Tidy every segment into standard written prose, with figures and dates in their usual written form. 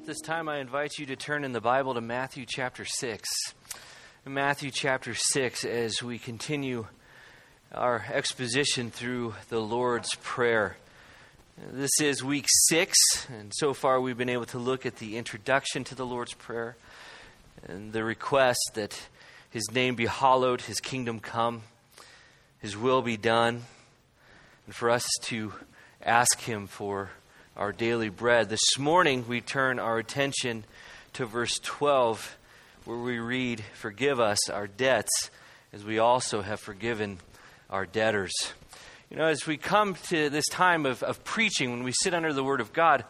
At this time, I invite you to turn in the Bible to Matthew chapter 6. Matthew chapter 6, as we continue our exposition through the Lord's Prayer. This is week 6, and so far we've been able to look at the introduction to the Lord's Prayer and the request that His name be hallowed, His kingdom come, His will be done, and for us to ask Him for our daily bread. This morning we turn our attention to verse 12, where we read, "Forgive us our debts, as we also have forgiven our debtors." You know, as we come to this time of preaching, when we sit under the Word of God,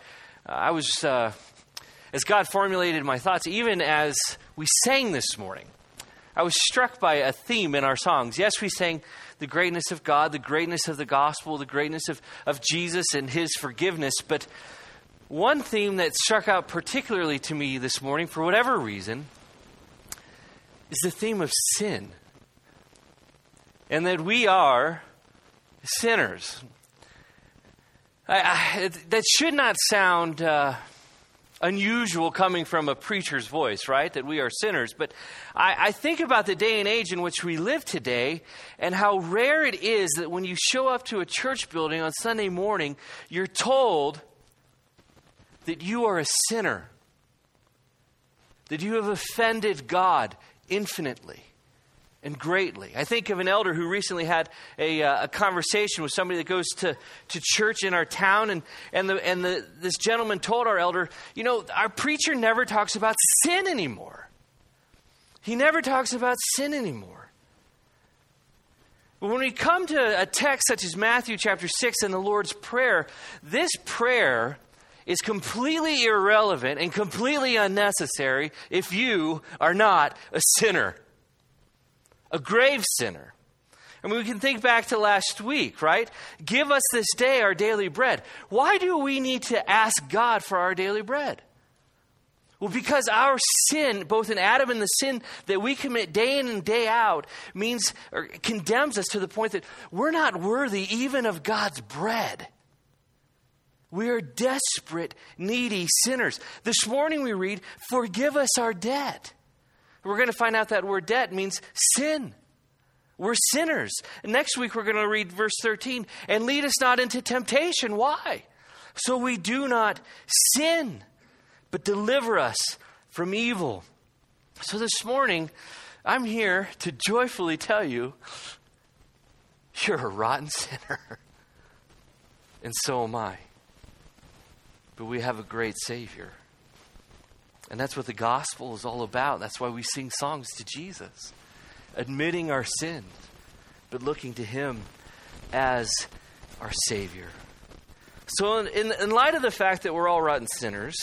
as God formulated my thoughts, even as we sang this morning, I was struck by a theme in our songs. Yes, we sang the greatness of God, the greatness of the gospel, the greatness of Jesus and His forgiveness. But one theme that struck out particularly to me this morning, for whatever reason, is the theme of sin. And that we are sinners. That should not sound unusual coming from a preacher's voice, right? That we are sinners. But I think about the day and age in which we live today and how rare it is that when you show up to a church building on Sunday morning, you're told that you are a sinner, that you have offended God infinitely and greatly. I think of an elder who recently had a conversation with somebody that goes to church in our town, and this gentleman told our elder, you know, our preacher never talks about sin anymore. He never talks about sin anymore. But when we come to a text such as Matthew chapter 6 and the Lord's Prayer, this prayer is completely irrelevant and completely unnecessary if you are not a sinner. A grave sinner. I mean, we can think back to last week, right? Give us this day our daily bread. Why do we need to ask God for our daily bread? Well, because our sin, both in Adam and the sin that we commit day in and day out, means or condemns us to the point that we're not worthy even of God's bread. We are desperate, needy sinners. This morning we read, "Forgive us our debt." We're going to find out that word debt means sin. We're sinners. And next week we're going to read verse 13. "And lead us not into temptation." Why? "So we do not sin, but deliver us from evil." So this morning, I'm here to joyfully tell you, you're a rotten sinner. And so am I. But we have a great Savior. And that's what the gospel is all about. That's why we sing songs to Jesus. Admitting our sins, but looking to Him as our Savior. So in light of the fact that we're all rotten sinners,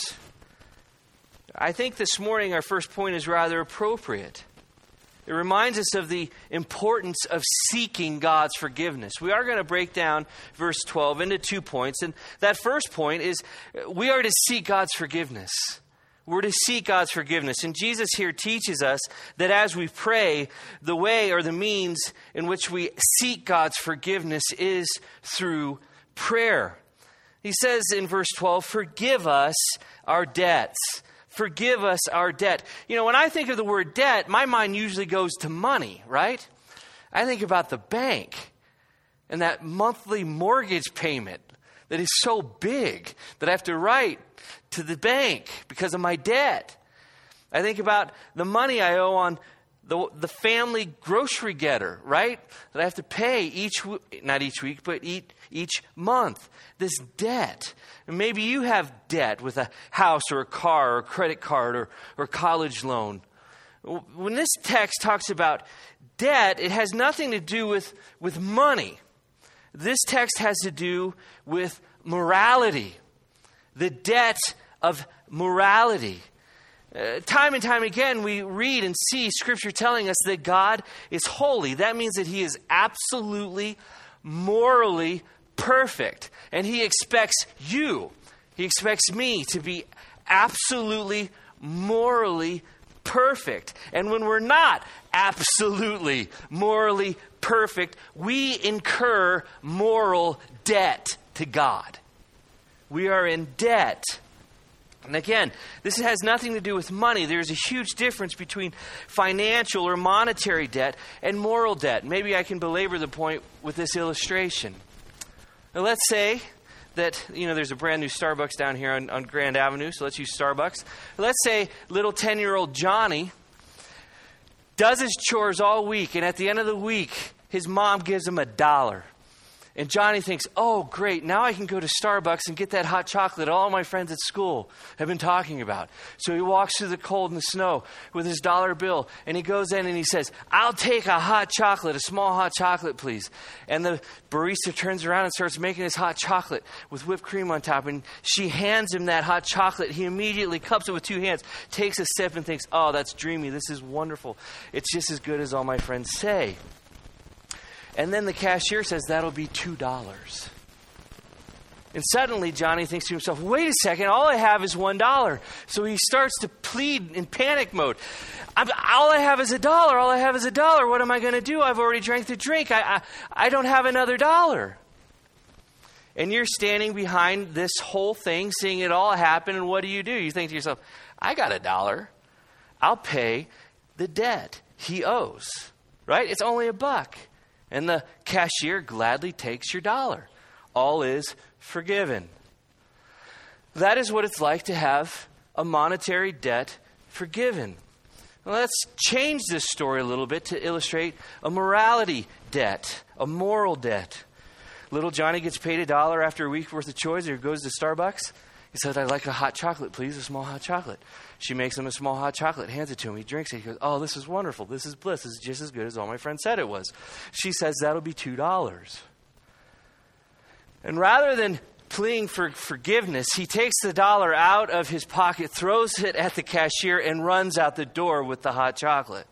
I think this morning our first point is rather appropriate. It reminds us of the importance of seeking God's forgiveness. We are going to break down verse 12 into 2 points. And that first point is we are to seek God's forgiveness. We're to seek God's forgiveness. And Jesus here teaches us that as we pray, the way or the means in which we seek God's forgiveness is through prayer. He says in verse 12, "Forgive us our debts." Forgive us our debt. You know, when I think of the word debt, my mind usually goes to money, right? I think about the bank and that monthly mortgage payment that is so big that I have to write to the bank because of my debt. I think about the money I owe on the family grocery getter, right? That I have to pay not each week, but each month. This debt. And maybe you have debt with a house or a car or a credit card or college loan. When this text talks about debt, it has nothing to do with money. This text has to do with morality. The debt of morality. Time and time again, we read and see Scripture telling us that God is holy. That means that He is absolutely, morally perfect. And He expects you, He expects me to be absolutely, morally perfect. And when we're not absolutely, morally perfect, we incur moral debt to God. We are in debt And again, this has nothing to do with money. There's a huge difference between financial or monetary debt and moral debt. Maybe I can belabor the point with this illustration. Now, let's say that, there's a brand new Starbucks down here on Grand Avenue, so let's use Starbucks. Let's say little 10-year-old Johnny does his chores all week, and at the end of the week, his mom gives him $1. And Johnny thinks, oh, great, now I can go to Starbucks and get that hot chocolate all my friends at school have been talking about. So he walks through the cold and the snow with his dollar bill, and he goes in and he says, I'll take a hot chocolate, a small hot chocolate, please. And the barista turns around and starts making his hot chocolate with whipped cream on top, and she hands him that hot chocolate. He immediately cups it with 2 hands, takes a sip, and thinks, oh, that's dreamy, this is wonderful. It's just as good as all my friends say. And then the cashier says, that'll be $2. And suddenly Johnny thinks to himself, wait a second, all I have is $1. So he starts to plead in panic mode. All I have is $1. All I have is $1. What am I going to do? I've already drank the drink. I don't have another $1. And you're standing behind this whole thing, seeing it all happen. And what do? You think to yourself, I got $1. I'll pay the debt he owes. Right? It's only $1. And the cashier gladly takes your $1. All is forgiven. That is what it's like to have a monetary debt forgiven. Well, let's change this story a little bit to illustrate a morality debt, a moral debt. Little Johnny gets paid $1 after a week worth of chores, or goes to Starbucks. He says, I'd like a hot chocolate, please, a small hot chocolate. She makes him a small hot chocolate, hands it to him. He drinks it. He goes, oh, this is wonderful. This is bliss. This is just as good as all my friends said it was. She says, that'll be $2. And rather than pleading for forgiveness, he takes the $1 out of his pocket, throws it at the cashier, and runs out the door with the hot chocolate.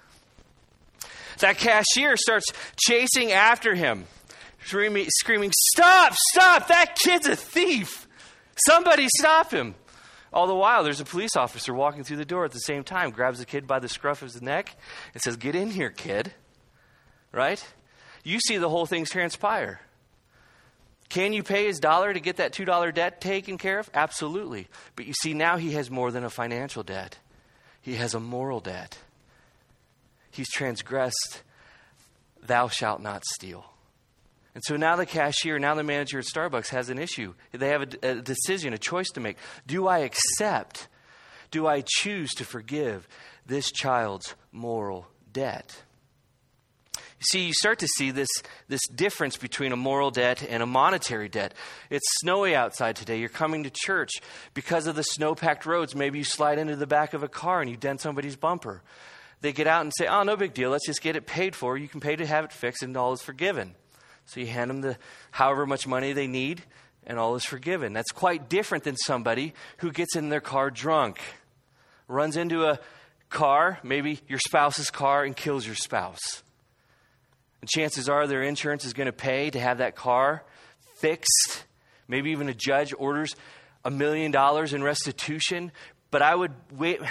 That cashier starts chasing after him, screaming, stop, that kid's a thief. Somebody stop him. All the while, there's a police officer walking through the door at the same time, grabs the kid by the scruff of his neck and says, get in here, kid. Right? You see the whole thing transpire. Can you pay his $1 to get that $2 debt taken care of? Absolutely. But you see, now he has more than a financial debt. He has a moral debt. He's transgressed, thou shalt not steal. And so now the cashier, now the manager at Starbucks has an issue. They have a decision, a choice to make. Do I accept? Do I choose to forgive this child's moral debt? You see, you start to see this difference between a moral debt and a monetary debt. It's snowy outside today. You're coming to church. Because of the snow-packed roads, maybe you slide into the back of a car and you dent somebody's bumper. They get out and say, oh, no big deal. Let's just get it paid for. You can pay to have it fixed and all is forgiven. So you hand them however much money they need, and all is forgiven. That's quite different than somebody who gets in their car drunk, runs into a car, maybe your spouse's car, and kills your spouse. And chances are their insurance is going to pay to have that car fixed. Maybe even a judge orders $1 million in restitution. But I would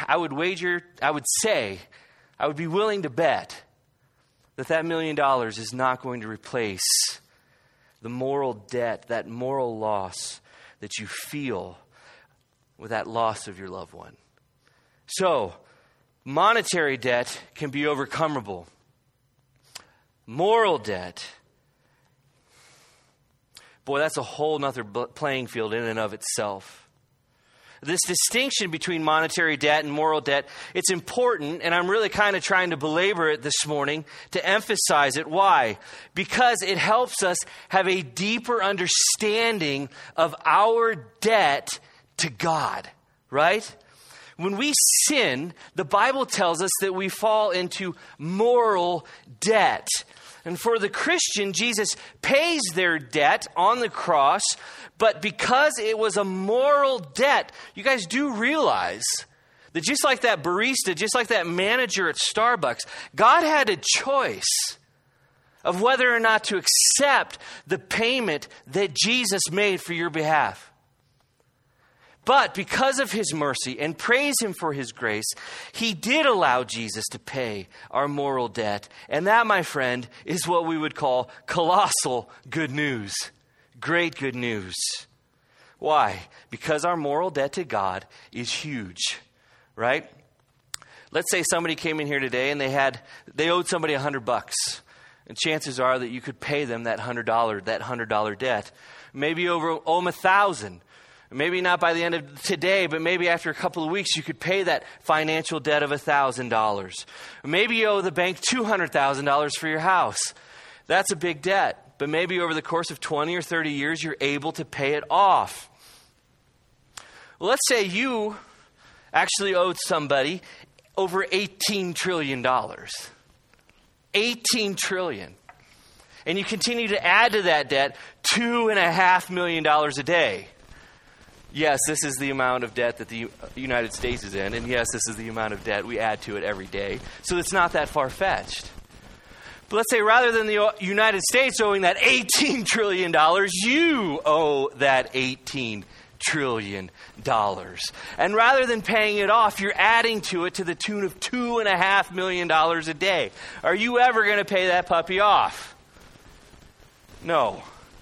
be willing to bet that $1 million is not going to replace the moral debt, that moral loss that you feel with that loss of your loved one. So, monetary debt can be overcomable. Moral debt, boy, that's a whole nother playing field in and of itself. This distinction between monetary debt and moral debt, it's important, and I'm really kind of trying to belabor it this morning to emphasize it. Why? Because it helps us have a deeper understanding of our debt to God, right? When we sin, the Bible tells us that we fall into moral debt. And for the Christian, Jesus pays their debt on the cross, but because it was a moral debt, you guys do realize that just like that barista, just like that manager at Starbucks, God had a choice of whether or not to accept the payment that Jesus made for your behalf. But because of his mercy, and praise him for his grace, he did allow Jesus to pay our moral debt. And that, my friend, is what we would call colossal good news. Great good news. Why? Because our moral debt to God is huge, right? Let's say somebody came in here today and they owed somebody $100. And chances are that you could pay them that $100 debt. Maybe owe them $1,000. Maybe not by the end of today, but maybe after a couple of weeks, you could pay that financial debt of $1,000. Maybe you owe the bank $200,000 for your house. That's a big debt. But maybe over the course of 20 or 30 years, you're able to pay it off. Well, let's say you actually owed somebody over $18 trillion. $18 trillion. And you continue to add to that debt $2.5 million a day. Yes, this is the amount of debt that the United States is in. And yes, this is the amount of debt we add to it every day. So it's not that far-fetched. But let's say rather than the United States owing that $18 trillion, you owe that $18 trillion. And rather than paying it off, you're adding to it to the tune of $2.5 million a day. Are you ever going to pay that puppy off? No.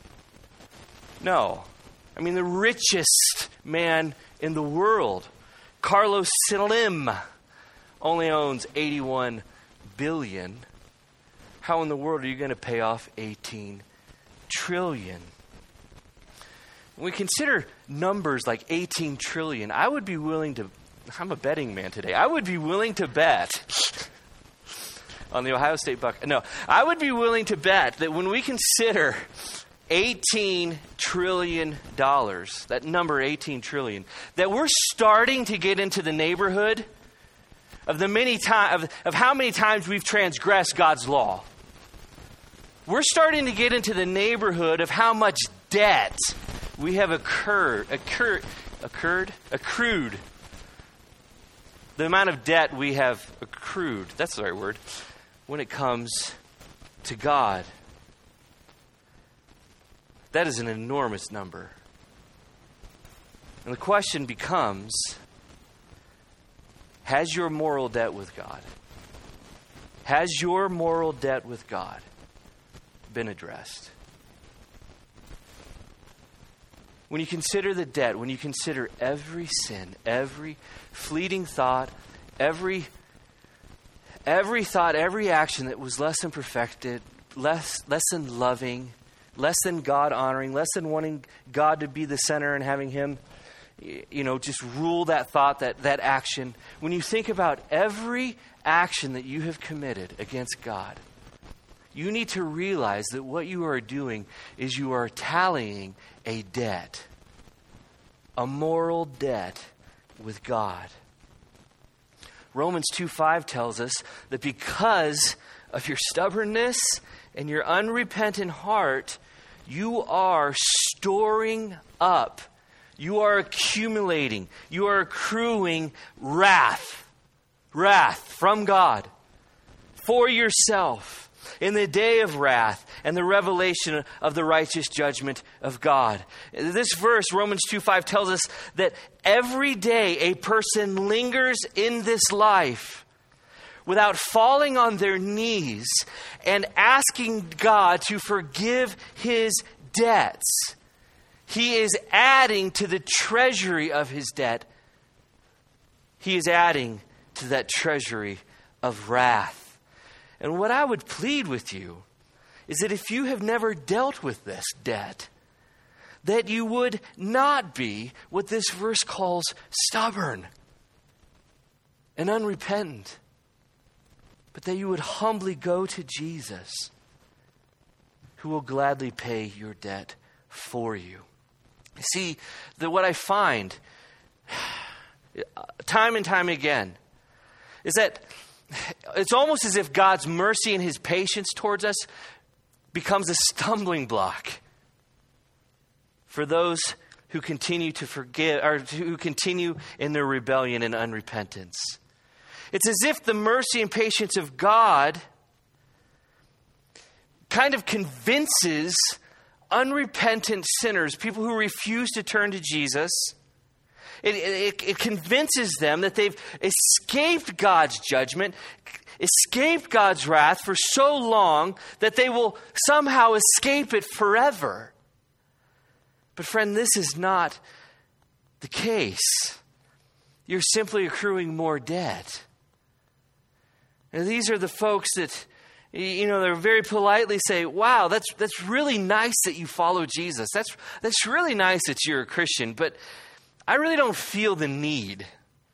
I mean, the richest man in the world, Carlos Slim, only owns $81 billion. How in the world are you going to pay off $18 trillion? When we consider numbers like 18 trillion, I would be willing to, I'm a betting man today, I would be willing to bet on the Ohio State Buckeyes. No, I would be willing to bet that when we consider $18 trillion, that number 18 trillion, that we're starting to get into the neighborhood of of how many times we've transgressed God's law. We're starting to get into the neighborhood of how much debt we have accrued. The amount of debt we have accrued, that's the right word, when it comes to God. That is an enormous number. And the question becomes, has your moral debt with God, been addressed? When you consider the debt, when you consider every sin, every fleeting thought, every action that was less than perfected, less than loving, less than God honoring, less than wanting God to be the center and having him, just rule that thought, that action. When you think about every action that you have committed against God, you need to realize that what you are doing is you are tallying a debt, a moral debt with God. Romans 2:5 tells us that because of your stubbornness and your unrepentant heart, you are storing up, you are accumulating, you are accruing wrath from God for yourself in the day of wrath and the revelation of the righteous judgment of God. This verse, Romans 2:5, tells us that every day a person lingers in this life without falling on their knees and asking God to forgive his debts. He is adding to the treasury of his debt. He is adding to that treasury of wrath. And what I would plead with you is that if you have never dealt with this debt, that you would not be what this verse calls stubborn and unrepentant, but that you would humbly go to Jesus, who will gladly pay your debt for you. See, what I find time and time again is that it's almost as if God's mercy and his patience towards us becomes a stumbling block for those who continue to forgive, or who continue in their rebellion and unrepentance. It's as if the mercy and patience of God kind of convinces unrepentant sinners, people who refuse to turn to Jesus, it convinces them that they've escaped God's judgment, escaped God's wrath for so long that they will somehow escape it forever. But friend, this is not the case. You're simply accruing more debt. And these are the folks that, they're very politely say, wow, that's really nice that you follow Jesus. That's really nice that you're a Christian, but I really don't feel the need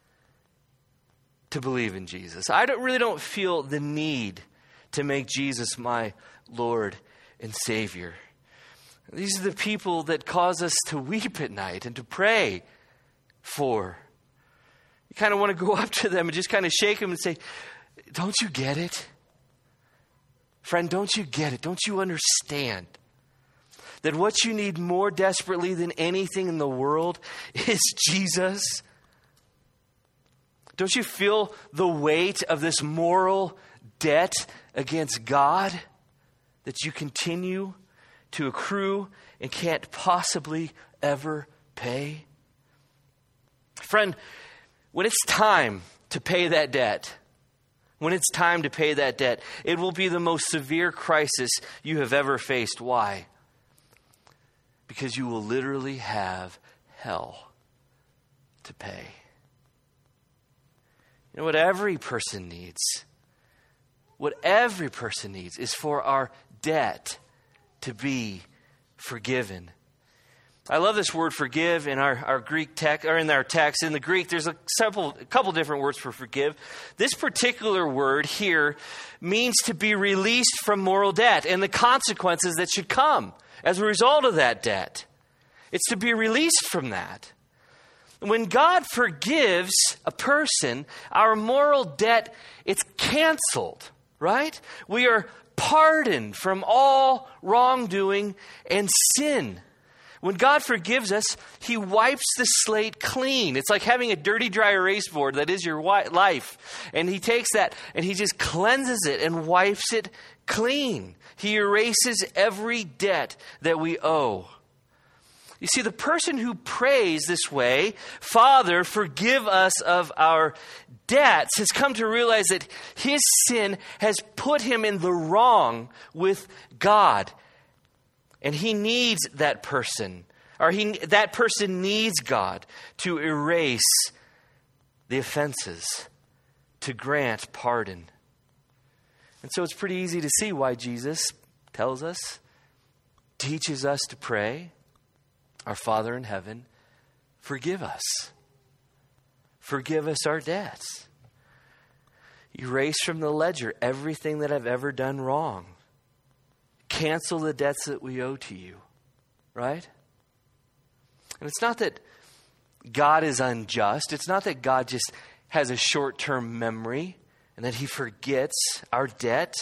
to believe in Jesus. I really don't feel the need to make Jesus my Lord and Savior. These are the people that cause us to weep at night and to pray for. You kind of want to go up to them and just kind of shake them and say, don't you get it? Friend, don't you get it? Don't you understand that what you need more desperately than anything in the world is Jesus? Don't you feel the weight of this moral debt against God that you continue to accrue and can't possibly ever pay? Friend, when it's time to pay that debt, it will be the most severe crisis you have ever faced. Why? Because you will literally have hell to pay. You know what every person needs? What every person needs is for our debt to be forgiven. I love this word forgive in our Greek text, or in our text. In the Greek, there's a couple different words for forgive. This particular word here means to be released from moral debt and the consequences that should come as a result of that debt. It's to be released from that. When God forgives a person, our moral debt, it's canceled, right? We are pardoned from all wrongdoing and sin. When God forgives us, He wipes the slate clean. It's like having a dirty, dry erase board that is your life. And He takes that and He just cleanses it and wipes it clean. He erases every debt that we owe. You see, the person who prays this way, Father, forgive us of our debts, has come to realize that his sin has put him in the wrong with God. And he needs that person, that person needs God to erase the offenses, to grant pardon. And so it's pretty easy to see why Jesus tells us, teaches us to pray, our Father in heaven, forgive us. Forgive us our debts. Erase from the ledger everything that I've ever done wrong. Cancel the debts that we owe to you, right? And it's not that God is unjust. It's not that God just has a short-term memory and that He forgets our debt.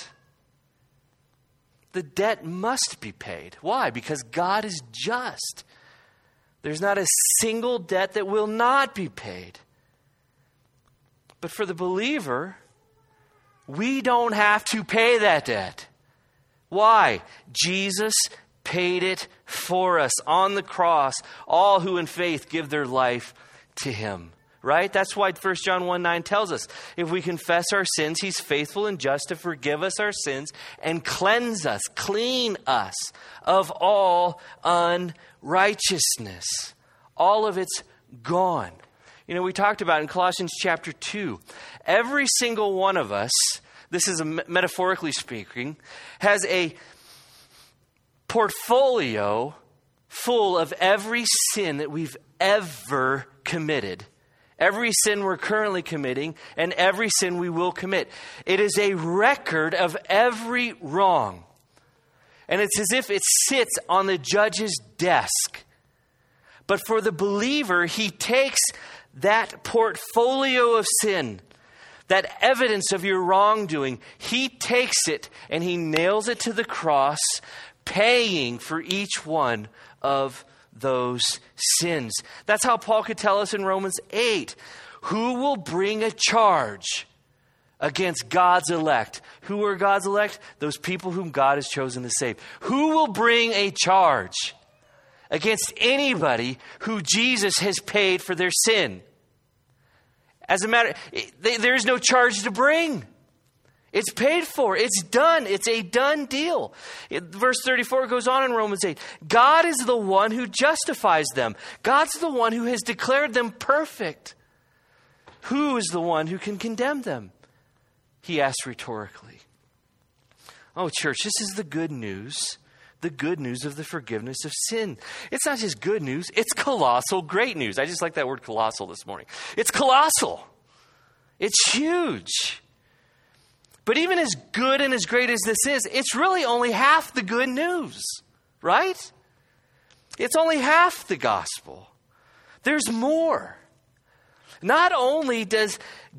The debt must be paid. Why? Because God is just. There's not a single debt that will not be paid. But for the believer, we don't have to pay that debt. Why? Jesus paid it for us on the cross. All who in faith give their life to Him. Right? That's why 1 John 1:9 tells us, if we confess our sins, He's faithful and just to forgive us our sins and cleanse us, clean us of all unrighteousness. All of it's gone. You know, we talked about in Colossians chapter 2, every single one of us, this is metaphorically speaking, has a portfolio full of every sin that we've ever committed. Every sin we're currently committing and every sin we will commit. It is a record of every wrong. And it's as if it sits on the judge's desk. But for the believer, he takes that portfolio of sin, that evidence of your wrongdoing, he takes it and he nails it to the cross, paying for each one of those sins. That's how Paul could tell us in Romans 8. Who will bring a charge against God's elect? Who are God's elect? Those people whom God has chosen to save. Who will bring a charge against anybody who Jesus has paid for their sin? As a matter, there's no charge to bring. It's paid for. It's done. It's a done deal. Verse 34 goes on in Romans 8. God is the one who justifies them. God's the one who has declared them perfect. Who is the one who can condemn them? He asked rhetorically. Oh, church, this is the good news. The good news of the forgiveness of sin. It's not just good news. It's colossal great news. I just like that word colossal this morning. It's colossal. It's huge. But even as good and as great as this is, it's really only half the good news, right? It's only half the gospel. There's more. Not only does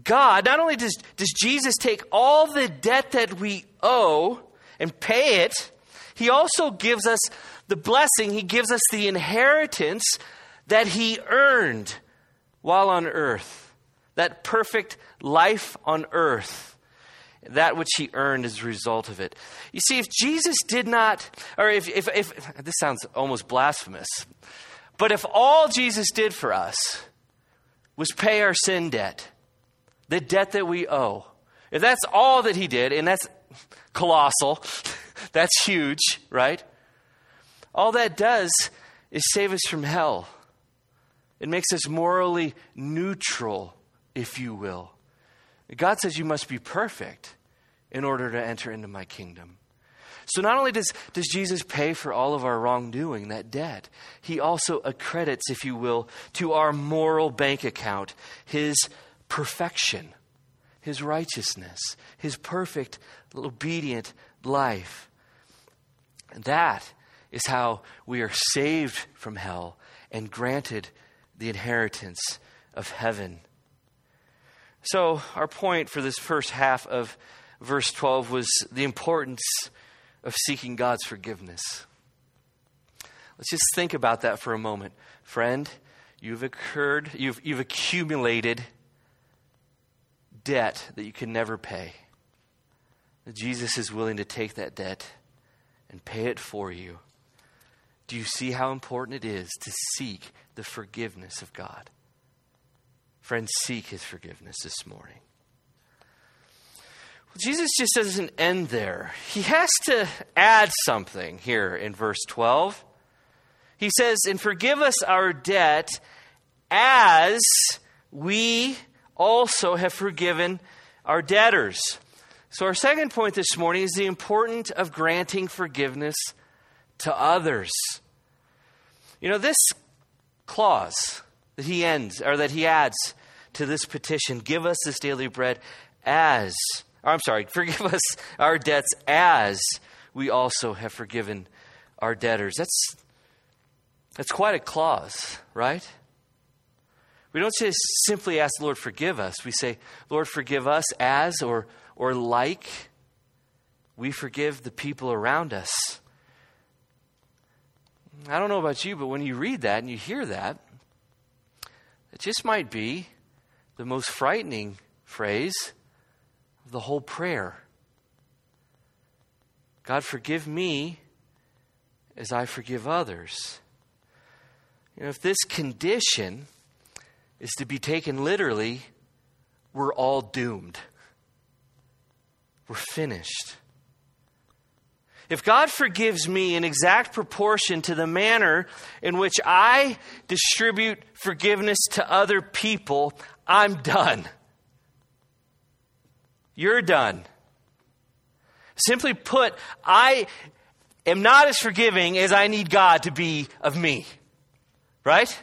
Jesus take all the debt that we owe and pay it, he also gives us the blessing. He gives us the inheritance that he earned while on earth. That perfect life on earth. That which he earned as a result of it. You see, if Jesus did not, or if this sounds almost blasphemous, but if all Jesus did for us was pay our sin debt, the debt that we owe, if that's all that he did, and that's colossal, that's huge, right? All that does is save us from hell. It makes us morally neutral, if you will. God says you must be perfect in order to enter into my kingdom. So not only does Jesus pay for all of our wrongdoing, that debt, he also accredits, if you will, to our moral bank account, his perfection, his righteousness, his perfect, obedient life. And that is how we are saved from hell and granted the inheritance of heaven. So our point for this first half of verse 12 was the importance of seeking God's forgiveness. Let's just think about that for a moment. Friend, you've accumulated debt that you can never pay. Jesus is willing to take that debt and pay it for you. Do you see how important it is to seek the forgiveness of God? Friends, seek his forgiveness this morning. Well, Jesus just doesn't end there. He has to add something here in verse 12. He says, and forgive us our debt as we also have forgiven our debtors. So our second point this morning is the importance of granting forgiveness to others. You know, this clause that he adds to this petition, give us this daily bread forgive us our debts as we also have forgiven our debtors. That's quite a clause, right? We don't just simply ask the Lord, forgive us. We say, Lord, forgive us as or like we forgive the people around us. I don't know about you, but when you read that and you hear that, it just might be the most frightening phrase of the whole prayer. God, forgive me as I forgive others. You know, if this condition is to be taken literally, we're all doomed. We're finished. If God forgives me in exact proportion to the manner in which I distribute forgiveness to other people, I'm done. You're done. Simply put, I am not as forgiving as I need God to be of me. Right?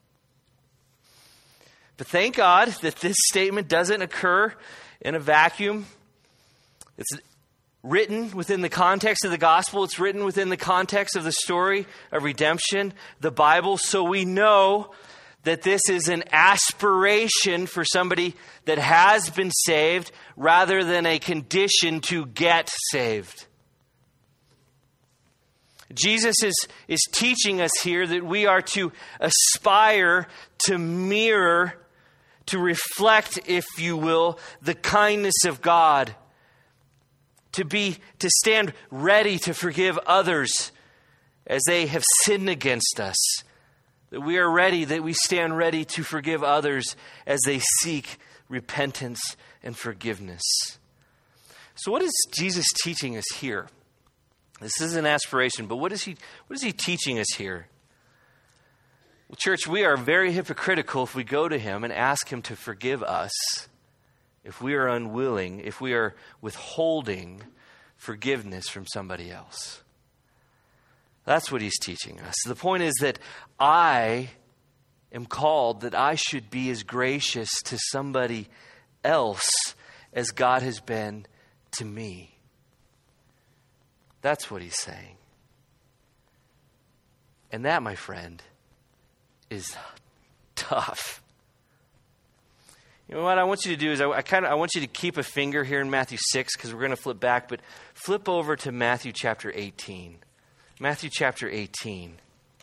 But thank God that this statement doesn't occur in a vacuum. It's written within the context of the gospel. It's written within the context of the story of redemption, the Bible. So we know that this is an aspiration for somebody that has been saved rather than a condition to get saved. Jesus is teaching us here that we are to aspire to mirror, to reflect, if you will, the kindness of God. To stand ready to forgive others as they have sinned against us. That we are ready, that we stand ready to forgive others as they seek repentance and forgiveness. So what is Jesus teaching us here? This is an aspiration, but what is he teaching us here? Well, church, we are very hypocritical if we go to him and ask him to forgive us, if we are unwilling, if we are withholding forgiveness from somebody else. That's what he's teaching us. The point is that I am called that I should be as gracious to somebody else as God has been to me. That's what he's saying. And that, my friend, is tough. You know what I want you to do is I want you to keep a finger here in Matthew 6 because we're going to flip back, but flip over to Matthew chapter 18. Matthew chapter 18.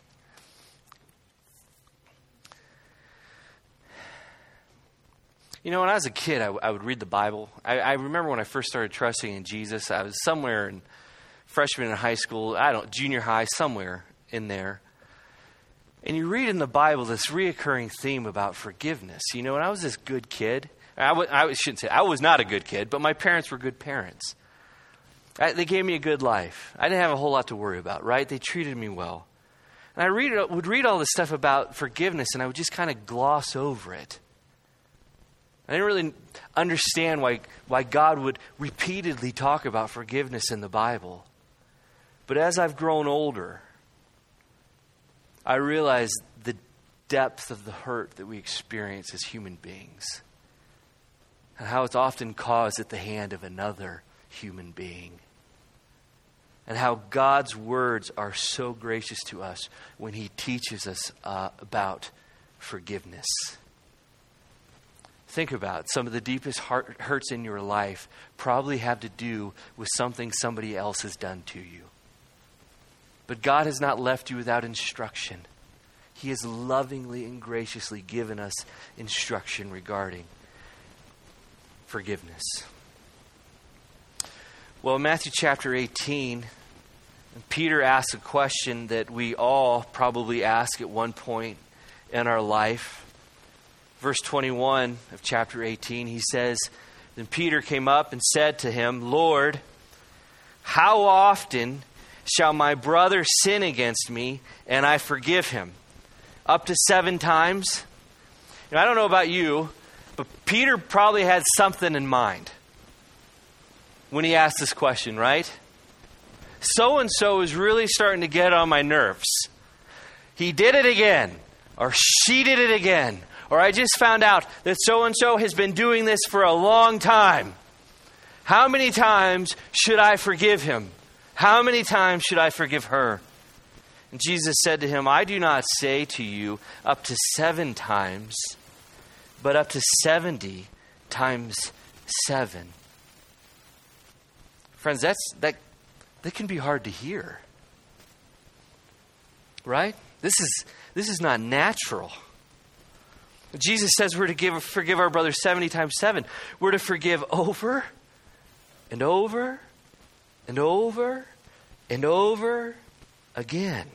You know, when I was a kid, I would read the Bible. I remember when I first started trusting in Jesus, I was somewhere in freshman in high school, junior high, somewhere in there. And you read in the Bible this reoccurring theme about forgiveness. You know, when I was this good kid, I shouldn't say I was not a good kid, but my parents were good parents. They gave me a good life. I didn't have a whole lot to worry about, right? They treated me well. And I would read all this stuff about forgiveness, and I would just kind of gloss over it. I didn't really understand why God would repeatedly talk about forgiveness in the Bible. But as I've grown older, I realize the depth of the hurt that we experience as human beings and how it's often caused at the hand of another human being. And how God's words are so gracious to us when he teaches us about forgiveness. Think about it. Some of the deepest hurts in your life probably have to do with something somebody else has done to you. But God has not left you without instruction. He has lovingly and graciously given us instruction regarding forgiveness. Well, in Matthew chapter 18, Peter asks a question that we all probably ask at one point in our life. Verse 21 of chapter 18, he says, "Then Peter came up and said to him, 'Lord, how often shall my brother sin against me and I forgive him? Up to 7 times?'" I don't know about you, but Peter probably had something in mind when he asked this question, right? So-and-so is really starting to get on my nerves. He did it again, or she did it again. Or I just found out that so-and-so has been doing this for a long time. How many times should I forgive him? How many times should I forgive her? And Jesus said to him, "I do not say to you up to 7 times, but up to 70 times 7. Friends, that can be hard to hear. Right? This is not natural. Jesus says we're to forgive our brother 70 times 7. We're to forgive over and over and over and over again.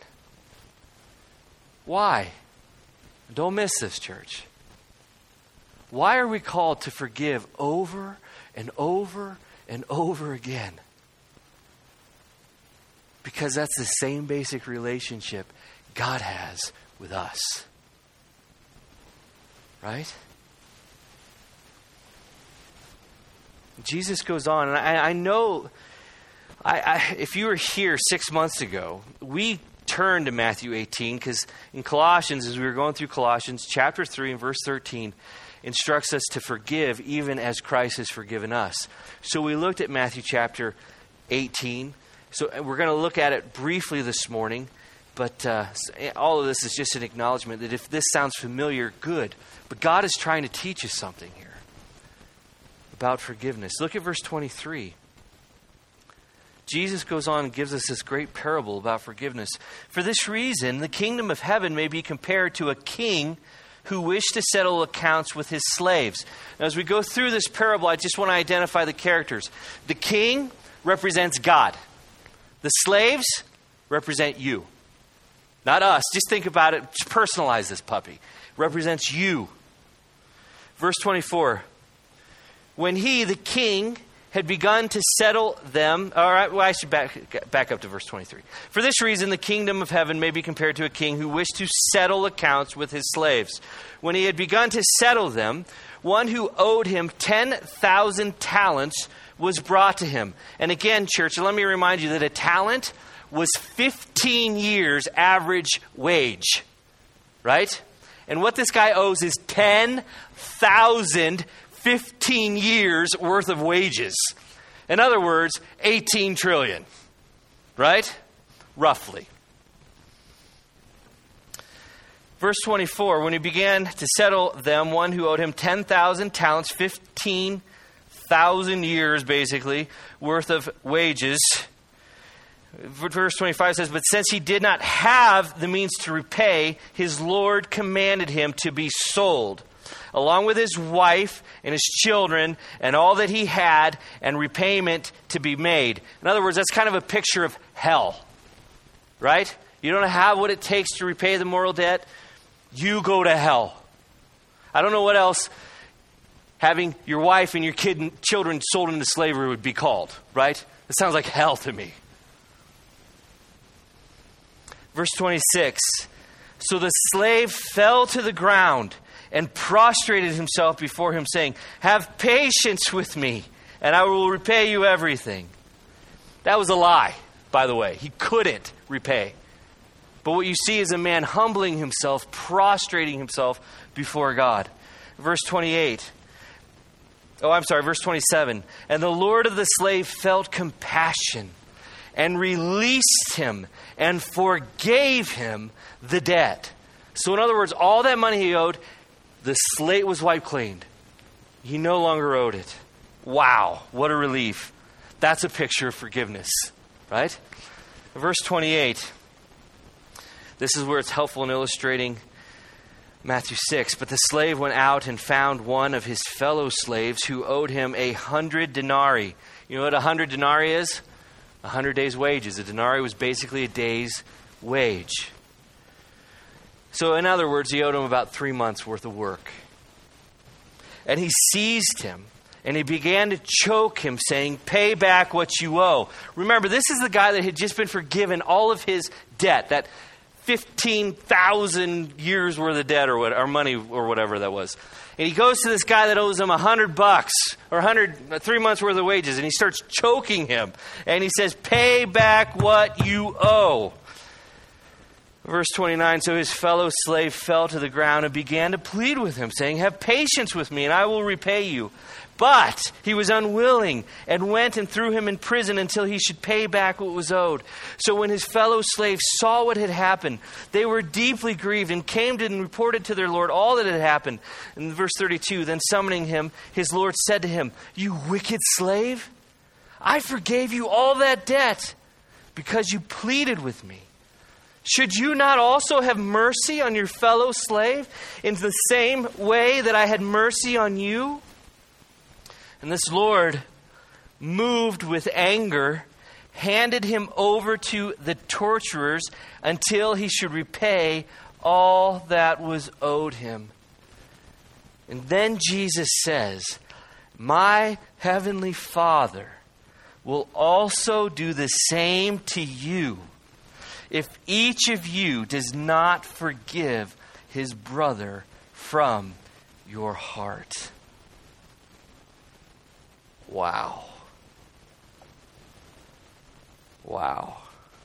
Why? Don't miss this, church. Why are we called to forgive over and over and over again? Because that's the same basic relationship God has with us. Right? Jesus goes on, and I know, if you were here 6 months ago, we turned to Matthew 18, because in Colossians, as we were going through Colossians, chapter 3 and verse 13, instructs us to forgive even as Christ has forgiven us. So we looked at Matthew chapter 18. So we're going to look at it briefly this morning, but all of this is just an acknowledgement that if this sounds familiar, good. But God is trying to teach us something here about forgiveness. Look at verse 23. Jesus goes on and gives us this great parable about forgiveness. "For this reason, the kingdom of heaven may be compared to a king who wished to settle accounts with his slaves." Now, as we go through this parable, I just want to identify the characters. The king represents God. The slaves represent you. Not us. Just think about it. Just personalize this puppy. Represents you. Verse 24. "When he, the king, had begun to settle them. All right, well, I should back up to verse 23. For this reason, the kingdom of heaven may be compared to a king who wished to settle accounts with his slaves. When he had begun to settle them, one who owed him 10,000 talents was brought to him. And again, church, let me remind you that a talent was 15 years average wage, right? And what this guy owes is 10,000 15 years worth of wages. In other words, 18 trillion, right? Roughly. Verse 24, when he began to settle them, one who owed him 10,000 talents, 15,000 years basically, worth of wages. Verse 25 says, but since he did not have the means to repay, his Lord commanded him to be sold, along with his wife and his children and all that he had, and repayment to be made. In other words, that's kind of a picture of hell, right? You don't have what it takes to repay the moral debt, you go to hell. I don't know what else having your wife and your kid and children sold into slavery would be called, right? It sounds like hell to me. Verse 26, so the slave fell to the ground and prostrated himself before him, saying, have patience with me, and I will repay you everything. That was a lie, by the way. He couldn't repay. But what you see is a man humbling himself, prostrating himself before God. Verse 28. Verse 27. And the Lord of the slave felt compassion and released him and forgave him the debt. So in other words, all that money he owed, the slate was wiped clean. He no longer owed it. Wow, what a relief. That's a picture of forgiveness, right? Verse 28. This is where it's helpful in illustrating Matthew 6. But the slave went out and found one of his fellow slaves who owed him 100 denarii. You know what 100 denarii is? 100 days' wages. A denarii was basically a day's wage. So in other words, he owed him about 3 months' worth of work. And he seized him, and he began to choke him, saying, pay back what you owe. Remember, this is the guy that had just been forgiven all of his debt, that 15,000 years worth of debt or money or whatever that was. And he goes to this guy that owes him $100 or 3 months worth of wages, and he starts choking him. And he says, pay back what you owe. Verse 29, so his fellow slave fell to the ground and began to plead with him, saying, have patience with me, and I will repay you. But he was unwilling and went and threw him in prison until he should pay back what was owed. So when his fellow slaves saw what had happened, they were deeply grieved and came to and reported to their Lord all that had happened. In verse 32, then summoning him, his Lord said to him, you wicked slave, I forgave you all that debt because you pleaded with me. Should you not also have mercy on your fellow slave in the same way that I had mercy on you? And this Lord, moved with anger, handed him over to the torturers until he should repay all that was owed him. And then Jesus says, my heavenly Father will also do the same to you if each of you does not forgive his brother from your heart. Wow. Wow.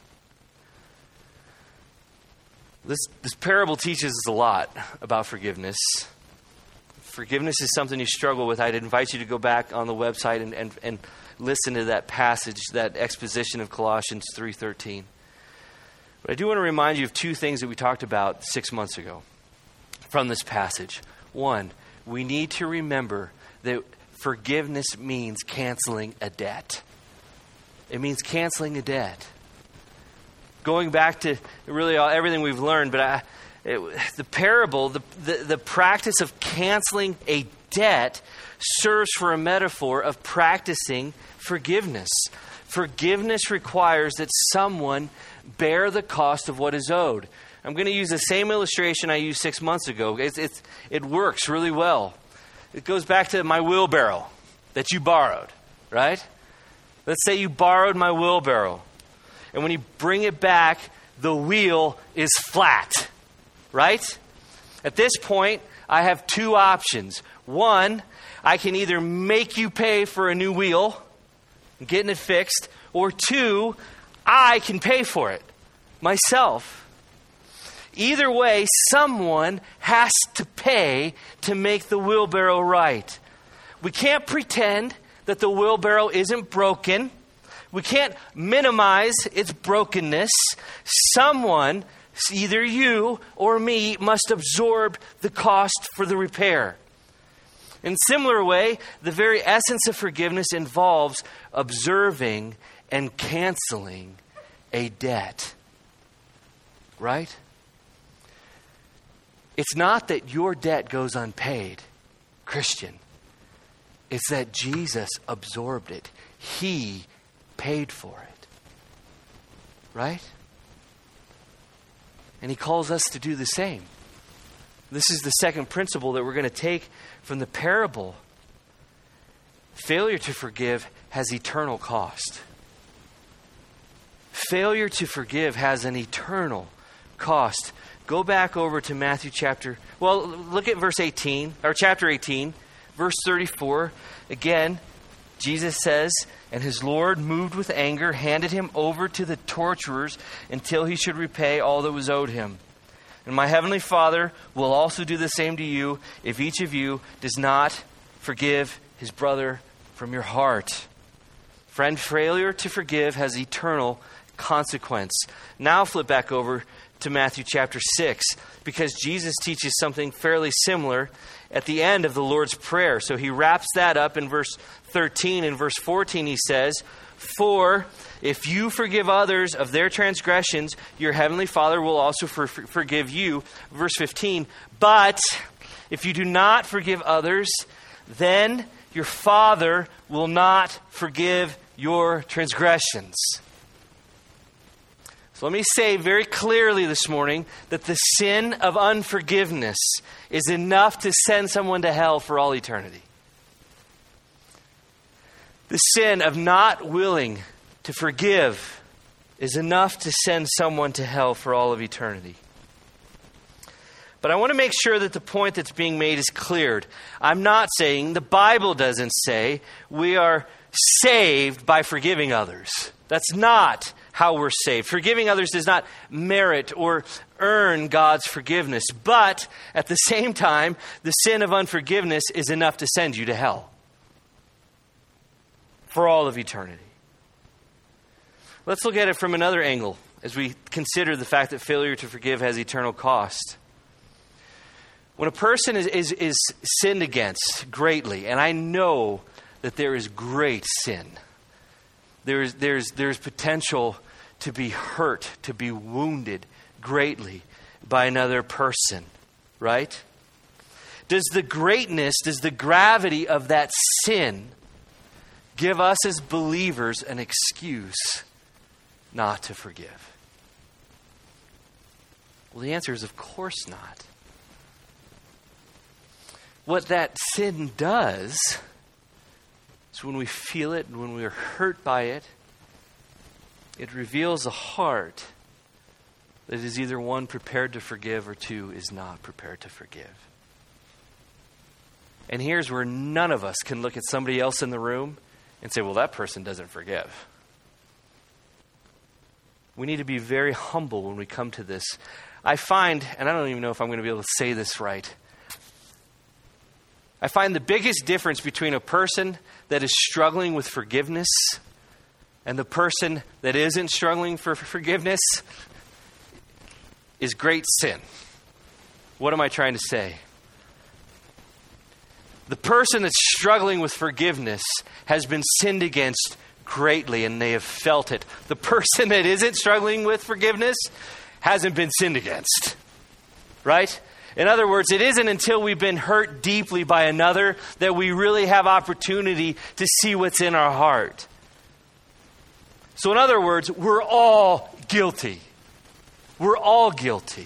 This parable teaches us a lot about forgiveness. Forgiveness is something you struggle with. I'd invite you to go back on the website and listen to that passage, that exposition of Colossians 3:13. But I do want to remind you of two things that we talked about 6 months ago from this passage. One, we need to remember that forgiveness means canceling a debt. It means canceling a debt. Going back to really everything we've learned, but the parable, the practice of canceling a debt serves for a metaphor of practicing forgiveness. Forgiveness requires that someone bear the cost of what is owed. I'm going to use the same illustration I used 6 months ago. It works really well. It goes back to my wheelbarrow that you borrowed, right? Let's say you borrowed my wheelbarrow, and when you bring it back, the wheel is flat, right? At this point, I have two options. One, I can either make you pay for a new wheel, getting it fixed, or two, I can pay for it myself. Either way, someone has to pay to make the wheelbarrow right. We can't pretend that the wheelbarrow isn't broken. We can't minimize its brokenness. Someone, either you or me, must absorb the cost for the repair. In a similar way, the very essence of forgiveness involves observing and canceling a debt. Right? It's not that your debt goes unpaid, Christian. It's that Jesus absorbed it. He paid for it. Right? And he calls us to do the same. This is the second principle that we're going to take from the parable. Failure to forgive has eternal cost. Failure to forgive has an eternal cost. Go back over to look at verse 18, or chapter 18, verse 34. Again, Jesus says, "And his Lord, moved with anger, handed him over to the torturers until he should repay all that was owed him. And my heavenly Father will also do the same to you if each of you does not forgive his brother from your heart." Friend, failure to forgive has eternal consequence. Now flip back over to Matthew chapter 6, because Jesus teaches something fairly similar at the end of the Lord's Prayer. So he wraps that up in verse 13. In verse 14 he says, "For if you forgive others of their transgressions, your heavenly Father will also forgive you." Verse 15, "But if you do not forgive others, then your Father will not forgive your transgressions." So let me say very clearly this morning that the sin of unforgiveness is enough to send someone to hell for all eternity. The sin of not willing to forgive is enough to send someone to hell for all of eternity. But I want to make sure that the point that's being made is cleared. I'm not saying, the Bible doesn't say, we are saved by forgiving others. That's not how we're saved. Forgiving others does not merit or earn God's forgiveness. But at the same time, the sin of unforgiveness is enough to send you to hell for all of eternity. Let's look at it from another angle as we consider the fact that failure to forgive has eternal cost. When a person is sinned against greatly, and I know that there is great sin, there's potential to be hurt, to be wounded greatly by another person, right? Does the gravity of that sin give us as believers an excuse not to forgive? Well, the answer is of course not. What that sin does is when we feel it and when we are hurt by it, it reveals a heart that is either one, prepared to forgive, or two, is not prepared to forgive. And here's where none of us can look at somebody else in the room and say, well, that person doesn't forgive. We need to be very humble when we come to this. I find, and I don't even know if I'm going to be able to say this right, I find the biggest difference between a person that is struggling with forgiveness and the person that isn't struggling for forgiveness is great sin. What am I trying to say? The person that's struggling with forgiveness has been sinned against greatly and they have felt it. The person that isn't struggling with forgiveness hasn't been sinned against. Right? In other words, it isn't until we've been hurt deeply by another that we really have opportunity to see what's in our heart. So in other words, we're all guilty. We're all guilty.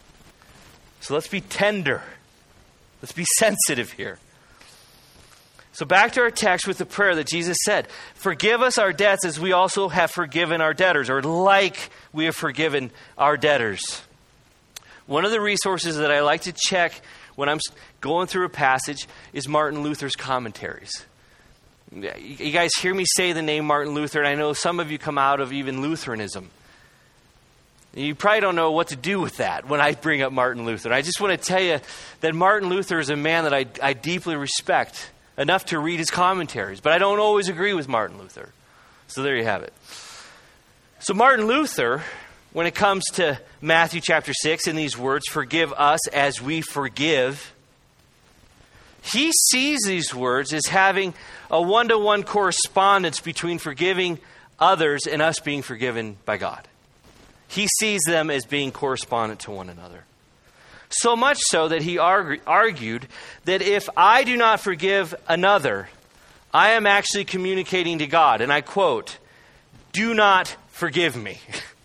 So let's be tender. Let's be sensitive here. So back to our text with the prayer that Jesus said, forgive us our debts as we also have forgiven our debtors, or like we have forgiven our debtors. One of the resources that I like to check when I'm going through a passage is Martin Luther's commentaries. You guys hear me say the name Martin Luther, and I know some of you come out of even Lutheranism. You probably don't know what to do with that when I bring up Martin Luther. I just want to tell you that Martin Luther is a man that I deeply respect, enough to read his commentaries, but I don't always agree with Martin Luther. So there you have it. So Martin Luther, when it comes to Matthew chapter 6 in these words, forgive us as we forgive, he sees these words as having a one-to-one correspondence between forgiving others and us being forgiven by God. He sees them as being correspondent to one another. So much so that he argued that if I do not forgive another, I am actually communicating to God. And I quote, do not forgive me.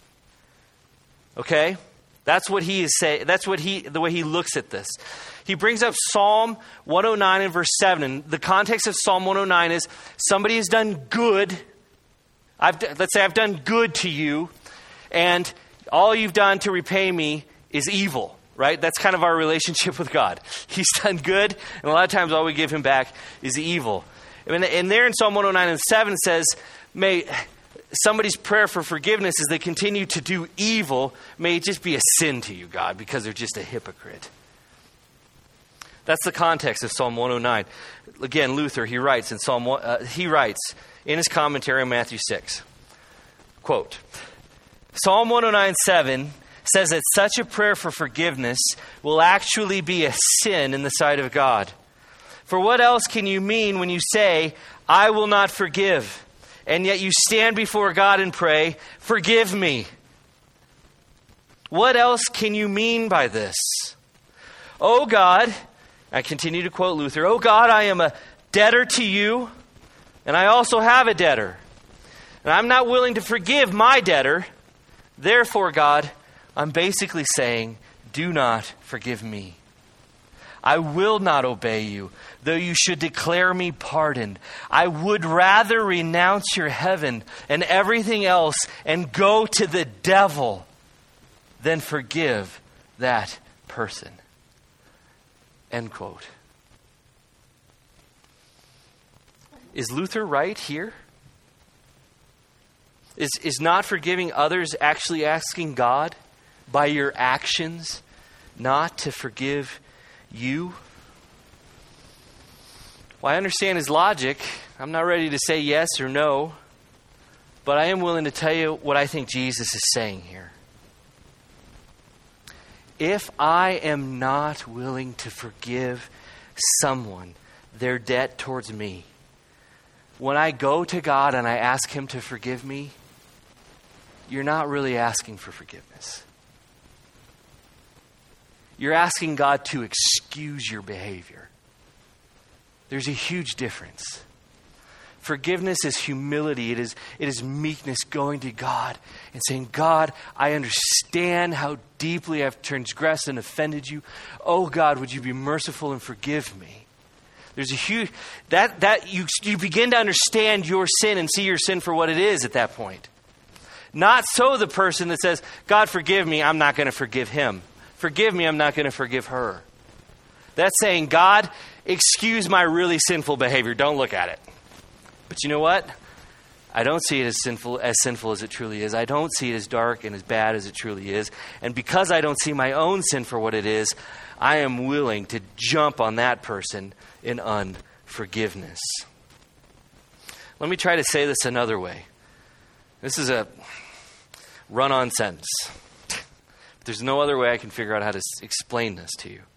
Okay? That's what he is saying. That's what the way he looks at this. He brings up Psalm 109 and verse 7. And the context of Psalm 109 is somebody has done good. Let's say I've done good to you, and all you've done to repay me is evil. Right? That's kind of our relationship with God. He's done good, and a lot of times all we give him back is evil. And there in Psalm 109 and 7 says, may somebody's prayer for forgiveness as they continue to do evil, may it just be a sin to you, God, because they're just a hypocrite. That's the context of Psalm 109. Again, Luther, he writes in his commentary on Matthew 6, quote, Psalm 109:7 says that such a prayer for forgiveness will actually be a sin in the sight of God. For what else can you mean when you say, I will not forgive, and yet you stand before God and pray, forgive me? What else can you mean by this? Oh God, I continue to quote Luther, oh God, I am a debtor to you, and I also have a debtor. And I'm not willing to forgive my debtor. Therefore, God, I'm basically saying, do not forgive me. I will not obey you, though you should declare me pardoned. I would rather renounce your heaven and everything else and go to the devil than forgive that person. End quote. Is Luther right here? Is not forgiving others actually asking God by your actions not to forgive you? Well, I understand his logic. I'm not ready to say yes or no, but I am willing to tell you what I think Jesus is saying here. If I am not willing to forgive someone their debt towards me, when I go to God and I ask him to forgive me, you're not really asking for forgiveness. You're asking God to excuse your behavior. There's a huge difference. Forgiveness is humility. It is meekness going to God and saying, God, I understand how deeply I've transgressed and offended you. Oh God, would you be merciful and forgive me? There's a huge, that you begin to understand your sin and see your sin for what it is at that point. Not so the person that says, God, forgive me, I'm not going to forgive him. Forgive me, I'm not going to forgive her. That's saying, God, excuse my really sinful behavior. Don't look at it. But you know what? I don't see it as sinful as it truly is. I don't see it as dark and as bad as it truly is. And because I don't see my own sin for what it is, I am willing to jump on that person in unforgiveness. Let me try to say this another way. This is a run-on sentence. There's no other way I can figure out how to explain this to you.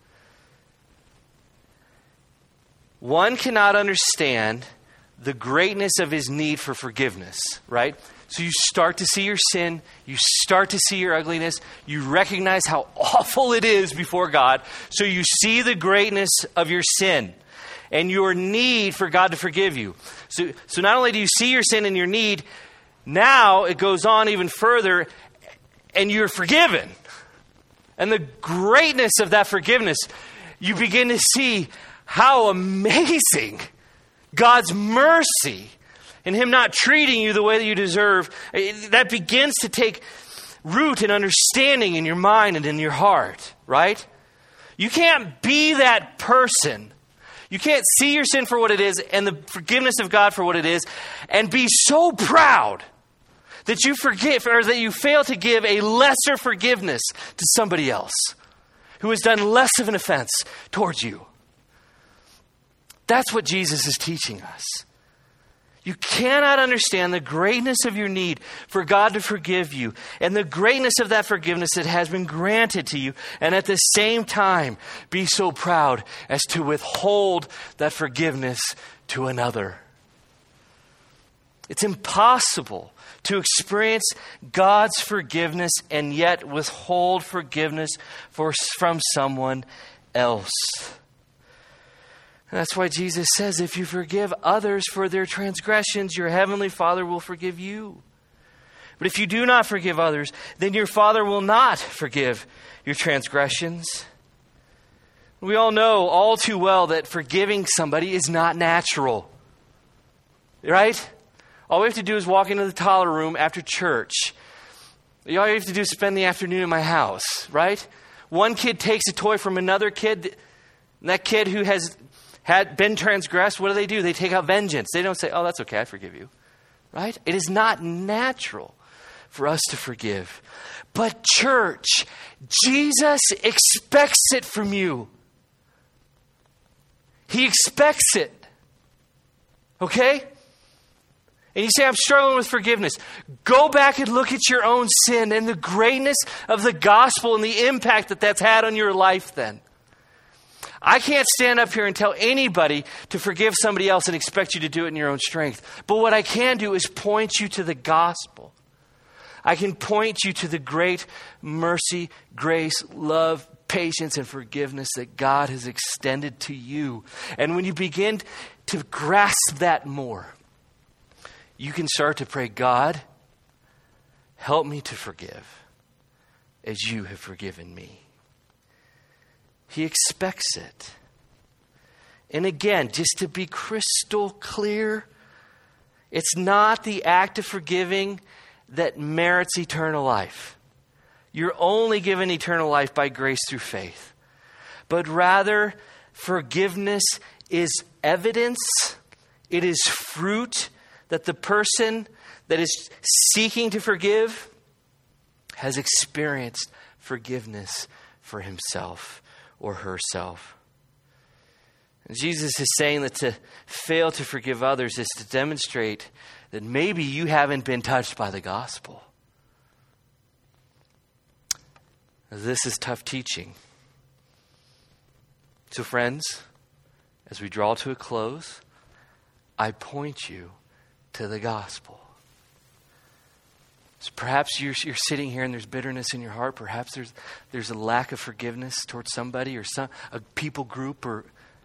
One cannot understand the greatness of his need for forgiveness, right? So you start to see your sin, you start to see your ugliness, you recognize how awful it is before God, so you see the greatness of your sin and your need for God to forgive you. So not only do you see your sin and your need, now it goes on even further and you're forgiven. And the greatness of that forgiveness, you begin to see how amazing God's mercy and Him not treating you the way that you deserve, that begins to take root and understanding in your mind and in your heart, right? You can't be that person. You can't see your sin for what it is and the forgiveness of God for what it is and be so proud that you forgive or that you fail to give a lesser forgiveness to somebody else who has done less of an offense towards you. That's what Jesus is teaching us. You cannot understand the greatness of your need for God to forgive you and the greatness of that forgiveness that has been granted to you, and at the same time be so proud as to withhold that forgiveness to another. It's impossible to experience God's forgiveness and yet withhold forgiveness from someone else. And that's why Jesus says, if you forgive others for their transgressions, your heavenly Father will forgive you. But if you do not forgive others, then your Father will not forgive your transgressions. We all know all too well that forgiving somebody is not natural. Right? All we have to do is walk into the toddler room after church. All you have to do is spend the afternoon in my house, right? One kid takes a toy from another kid, and that kid who has had been transgressed, what do? They take out vengeance. They don't say, oh, that's okay, I forgive you. Right? It is not natural for us to forgive. But church, Jesus expects it from you. He expects it. Okay? And you say, I'm struggling with forgiveness. Go back and look at your own sin and the greatness of the gospel and the impact that that's had on your life then. I can't stand up here and tell anybody to forgive somebody else and expect you to do it in your own strength. But what I can do is point you to the gospel. I can point you to the great mercy, grace, love, patience, and forgiveness that God has extended to you. And when you begin to grasp that more, you can start to pray, God, help me to forgive as you have forgiven me. He expects it. And again, just to be crystal clear, it's not the act of forgiving that merits eternal life. You're only given eternal life by grace through faith. But rather, forgiveness is evidence, it is fruit that the person that is seeking to forgive has experienced forgiveness for himself or herself. And Jesus is saying that to fail to forgive others is to demonstrate that maybe you haven't been touched by the gospel. This is tough teaching. So friends, as we draw to a close, I point you to the gospel. So perhaps you're sitting here and there's bitterness in your heart. Perhaps there's a lack of forgiveness towards somebody or a people group. Or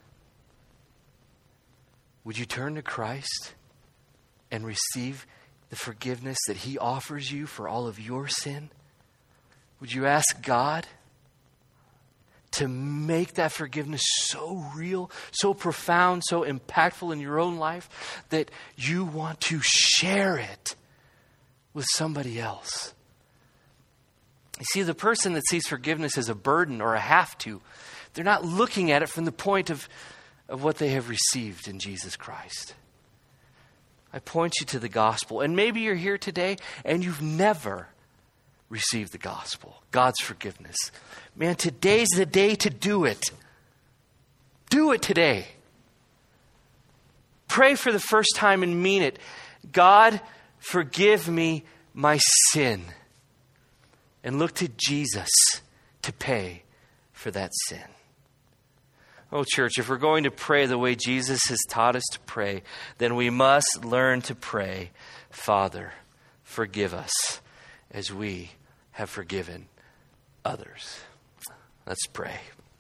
would you turn to Christ and receive the forgiveness that He offers you for all of your sin? Would you ask God to make that forgiveness so real, so profound, so impactful in your own life that you want to share it with somebody else? You see, the person that sees forgiveness as a burden or a have to, they're not looking at it from the point of what they have received in Jesus Christ. I point you to the gospel. And maybe you're here today and you've never received the gospel, God's forgiveness. Man, today's the day to do it. Do it today. Pray for the first time and mean it. God, forgive me my sin. And look to Jesus to pay for that sin. Oh, church, if we're going to pray the way Jesus has taught us to pray, then we must learn to pray, Father, forgive us as we have forgiven others. Let's pray.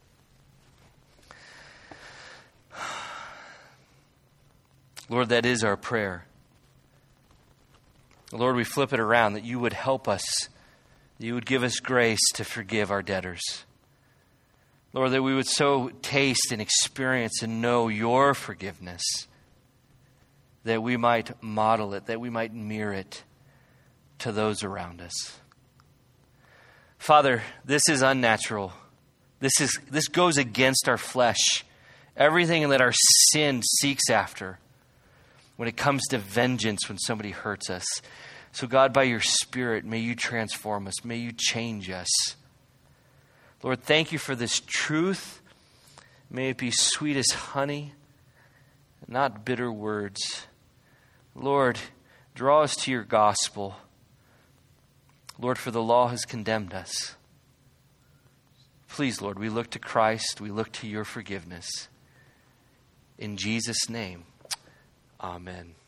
Lord, that is our prayer. Lord, we flip it around that you would help us, that you would give us grace to forgive our debtors. Lord, that we would so taste and experience and know your forgiveness. that we might model it, that we might mirror it to those around us. Father, this is unnatural. This goes against our flesh. Everything that our sin seeks after when it comes to vengeance when somebody hurts us. So God, by your Spirit, may you transform us. May you change us. Lord, thank you for this truth. May it be sweet as honey, not bitter words. Lord, draw us to your gospel. Lord, for the law has condemned us. Please, Lord, we look to Christ. We look to your forgiveness. In Jesus' name, amen.